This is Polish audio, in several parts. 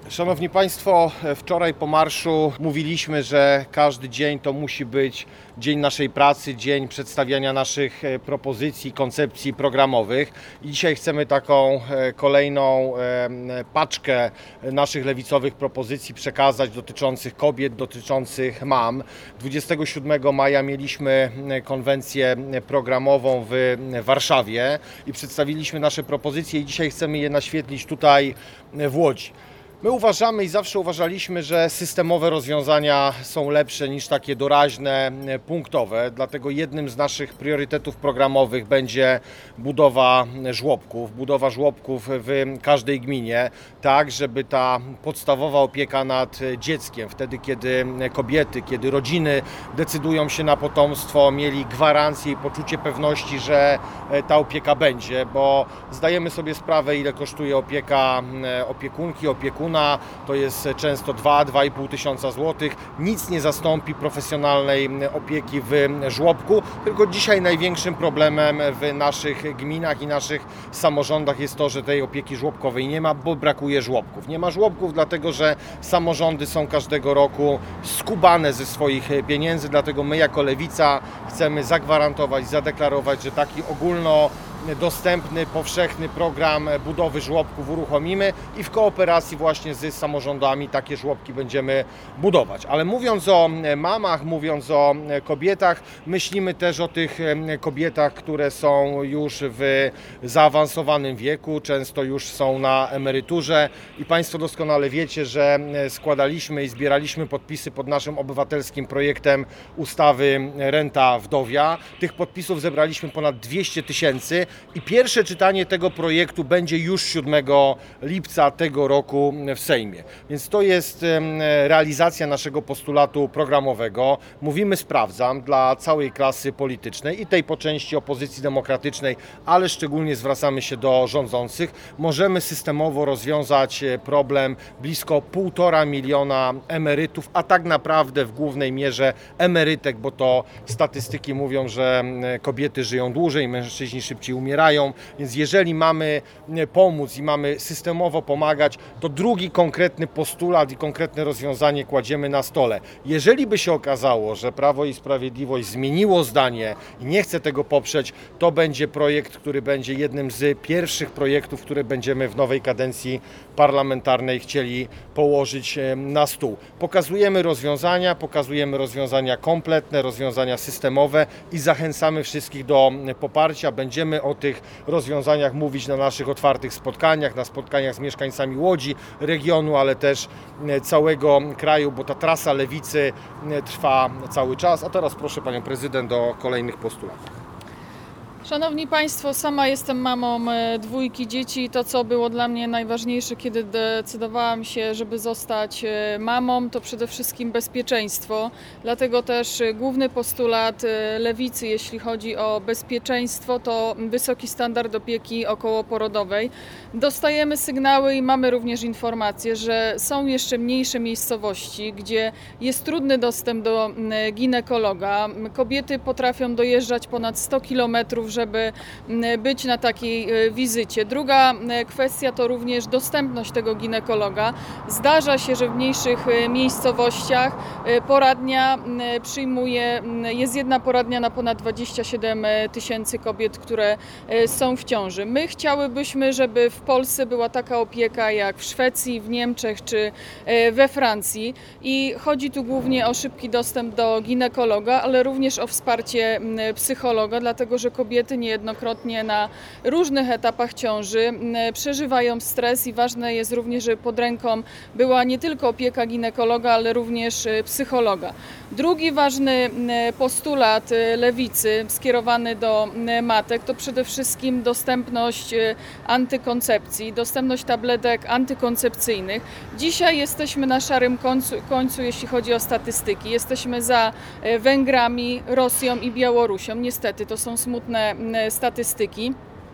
Szanowni Państwo, wczoraj po marszu mówiliśmy, że każdy dzień to musi być dzień naszej pracy, dzień przedstawiania naszych propozycji, koncepcji programowych. I dzisiaj chcemy taką kolejną paczkę naszych lewicowych propozycji przekazać dotyczących kobiet, dotyczących mam. 27 maja mieliśmy konwencję programową w Warszawie i przedstawiliśmy nasze propozycje i dzisiaj chcemy je naświetlić tutaj w Łodzi. My uważamy i zawsze uważaliśmy, że systemowe rozwiązania są lepsze niż takie doraźne, punktowe. Dlatego jednym z naszych priorytetów programowych będzie budowa żłobków w każdej gminie, tak żeby ta podstawowa opieka nad dzieckiem, wtedy kiedy kobiety, kiedy rodziny decydują się na potomstwo, mieli gwarancję i poczucie pewności, że ta opieka będzie, bo zdajemy sobie sprawę, ile kosztuje opieka opiekunki, opiekuna. To jest często 2–2,5 tysiąca złotych. Nic nie zastąpi profesjonalnej opieki w żłobku, tylko dzisiaj największym problemem w naszych gminach i naszych samorządach jest to, że tej opieki żłobkowej nie ma, bo brakuje żłobków. Nie ma żłobków, dlatego że samorządy są każdego roku skubane ze swoich pieniędzy, dlatego my jako Lewica chcemy zagwarantować, zadeklarować, że taki ogólnodostępny, powszechny program budowy żłobków uruchomimy i w kooperacji właśnie z samorządami takie żłobki będziemy budować. Ale mówiąc o mamach, mówiąc o kobietach, myślimy też o tych kobietach, które są już w zaawansowanym wieku, często już są na emeryturze i Państwo doskonale wiecie, że składaliśmy i zbieraliśmy podpisy pod naszym obywatelskim projektem ustawy Renta Wdowia. Tych podpisów zebraliśmy ponad 200 tysięcy i pierwsze czytanie tego projektu będzie już 7 lipca tego roku w Sejmie. Więc to jest realizacja naszego postulatu programowego. Mówimy sprawdzam dla całej klasy politycznej i tej po części opozycji demokratycznej, ale szczególnie zwracamy się do rządzących. Możemy systemowo rozwiązać problem blisko 1,5 miliona emerytów, a tak naprawdę w głównej mierze emerytek, bo to statystyki mówią, że kobiety żyją dłużej, mężczyźni szybciej umierają, więc jeżeli mamy pomóc i mamy systemowo pomagać, to drugi konkretny postulat i konkretne rozwiązanie kładziemy na stole. Jeżeli by się okazało, że Prawo i Sprawiedliwość zmieniło zdanie i nie chce tego poprzeć, to będzie projekt, który będzie jednym z pierwszych projektów, które będziemy w nowej kadencji parlamentarnej chcieli położyć na stół. Pokazujemy rozwiązania kompletne, rozwiązania systemowe i zachęcamy wszystkich do poparcia. Będziemy o tych rozwiązaniach mówić na naszych otwartych spotkaniach, na spotkaniach z mieszkańcami Łodzi, regionu, ale też całego kraju, bo ta trasa Lewicy trwa cały czas. A teraz proszę Panią Prezydent o kolejnych postulatów. Szanowni Państwo, sama jestem mamą 2 dzieci i to, co było dla mnie najważniejsze, kiedy decydowałam się, żeby zostać mamą, to przede wszystkim bezpieczeństwo. Dlatego też główny postulat Lewicy, jeśli chodzi o bezpieczeństwo, to wysoki standard opieki okołoporodowej. Dostajemy sygnały i mamy również informacje, że są jeszcze mniejsze miejscowości, gdzie jest trudny dostęp do ginekologa. Kobiety potrafią dojeżdżać ponad 100 kilometrów, żeby być na takiej wizycie. Druga kwestia to również dostępność tego ginekologa. Zdarza się, że w mniejszych miejscowościach poradnia jest jedna poradnia na ponad 27 tysięcy kobiet, które są w ciąży. My chciałybyśmy, żeby w Polsce była taka opieka jak w Szwecji, w Niemczech czy we Francji i chodzi tu głównie o szybki dostęp do ginekologa, ale również o wsparcie psychologa, dlatego że kobiety niejednokrotnie na różnych etapach ciąży przeżywają stres i ważne jest również, żeby pod ręką była nie tylko opieka ginekologa, ale również psychologa. Drugi ważny postulat Lewicy skierowany do matek to przede wszystkim dostępność antykoncepcji, dostępność tabletek antykoncepcyjnych. Dzisiaj jesteśmy na szarym końcu, jeśli chodzi o statystyki. Jesteśmy za Węgrami, Rosją i Białorusią. Niestety to są smutne statystyki.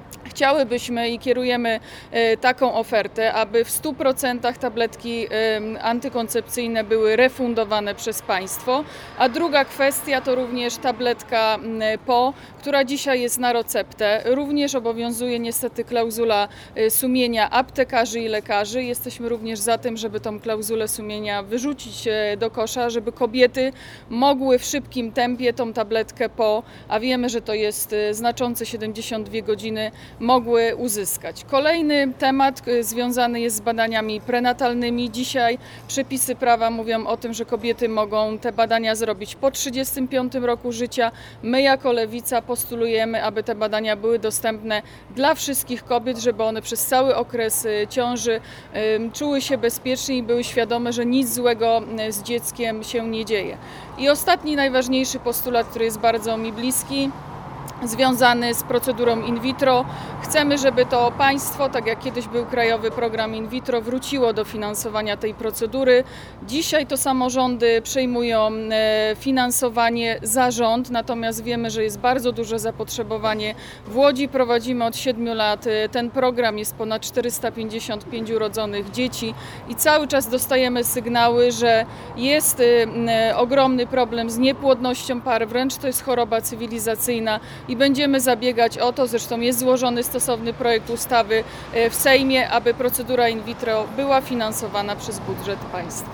Chciałybyśmy i kierujemy taką ofertę, aby w 100% tabletki antykoncepcyjne były refundowane przez państwo. A druga kwestia to również tabletka PO, która dzisiaj jest na receptę. Również obowiązuje niestety klauzula sumienia aptekarzy i lekarzy. Jesteśmy również za tym, żeby tą klauzulę sumienia wyrzucić do kosza, żeby kobiety mogły w szybkim tempie tą tabletkę PO, a wiemy, że to jest znaczące 72 godziny, mogły uzyskać. Kolejny temat związany jest z badaniami prenatalnymi. Dzisiaj przepisy prawa mówią o tym, że kobiety mogą te badania zrobić po 35 roku życia. My jako Lewica postulujemy, aby te badania były dostępne dla wszystkich kobiet, żeby one przez cały okres ciąży czuły się bezpiecznie i były świadome, że nic złego z dzieckiem się nie dzieje. I ostatni, najważniejszy postulat, który jest bardzo mi bliski, związany z procedurą in vitro. Chcemy, żeby to państwo, tak jak kiedyś był krajowy program in vitro, wróciło do finansowania tej procedury. Dzisiaj to samorządy przejmują finansowanie za rząd, natomiast wiemy, że jest bardzo duże zapotrzebowanie. W Łodzi prowadzimy od 7 lat ten program, jest ponad 455 urodzonych dzieci i cały czas dostajemy sygnały, że jest ogromny problem z niepłodnością par, wręcz to jest choroba cywilizacyjna. I będziemy zabiegać o to, zresztą jest złożony stosowny projekt ustawy w Sejmie, aby procedura in vitro była finansowana przez budżet państwa.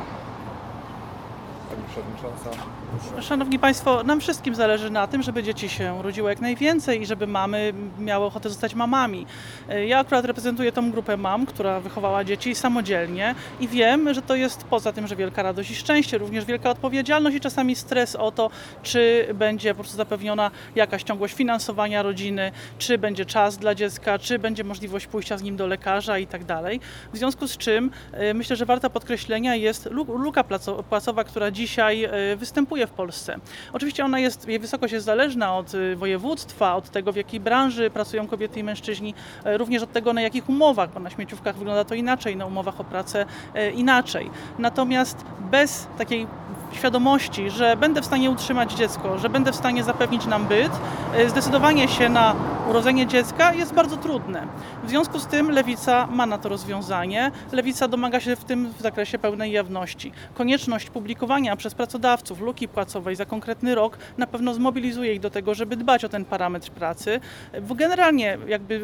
Pani Przewodnicząca. Szanowni Państwo, nam wszystkim zależy na tym, żeby dzieci się rodziło jak najwięcej i żeby mamy miały ochotę zostać mamami. Ja akurat reprezentuję tą grupę mam, która wychowała dzieci samodzielnie i wiem, że to jest poza tym, że wielka radość i szczęście, również wielka odpowiedzialność i czasami stres o to, czy będzie po prostu zapewniona jakaś ciągłość finansowania rodziny, czy będzie czas dla dziecka, czy będzie możliwość pójścia z nim do lekarza i tak dalej. W związku z czym myślę, że warta podkreślenia jest luka płacowa, która dzisiaj występuje w Polsce. Oczywiście jej wysokość jest zależna od województwa, od tego, w jakiej branży pracują kobiety i mężczyźni, również od tego, na jakich umowach, bo na śmieciówkach wygląda to inaczej, na umowach o pracę inaczej. Natomiast bez takiej świadomości, że będę w stanie utrzymać dziecko, że będę w stanie zapewnić nam byt, zdecydowanie się na urodzenie dziecka jest bardzo trudne. W związku z tym Lewica ma na to rozwiązanie. Lewica domaga się w tym zakresie pełnej jawności. Konieczność publikowania przez pracodawców luki płacowej za konkretny rok na pewno zmobilizuje ich do tego, żeby dbać o ten parametr pracy. Bo generalnie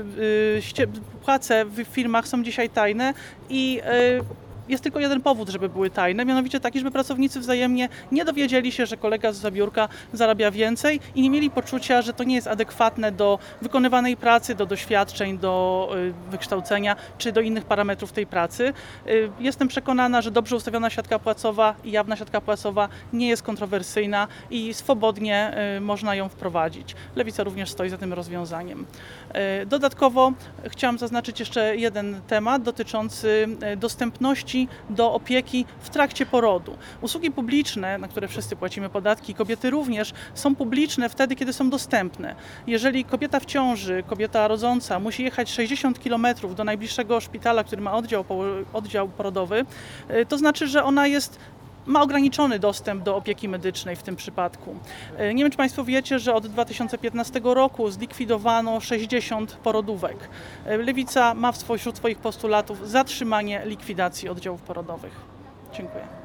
płace w firmach są dzisiaj tajne i jest tylko jeden powód, żeby były tajne, mianowicie taki, żeby pracownicy wzajemnie nie dowiedzieli się, że kolega z biurka zarabia więcej i nie mieli poczucia, że to nie jest adekwatne do wykonywanej pracy, do doświadczeń, do wykształcenia czy do innych parametrów tej pracy. Jestem przekonana, że dobrze ustawiona siatka płacowa i jawna siatka płacowa nie jest kontrowersyjna i swobodnie można ją wprowadzić. Lewica również stoi za tym rozwiązaniem. Dodatkowo chciałam zaznaczyć jeszcze jeden temat dotyczący dostępności do opieki w trakcie porodu. Usługi publiczne, na które wszyscy płacimy podatki, kobiety również, są publiczne wtedy, kiedy są dostępne. Jeżeli kobieta w ciąży, kobieta rodząca musi jechać 60 km do najbliższego szpitala, który ma oddział porodowy, to znaczy, że ona ma ograniczony dostęp do opieki medycznej w tym przypadku. Nie wiem, czy Państwo wiecie, że od 2015 roku zlikwidowano 60 porodówek. Lewica ma wśród swoich postulatów zatrzymanie likwidacji oddziałów porodowych. Dziękuję.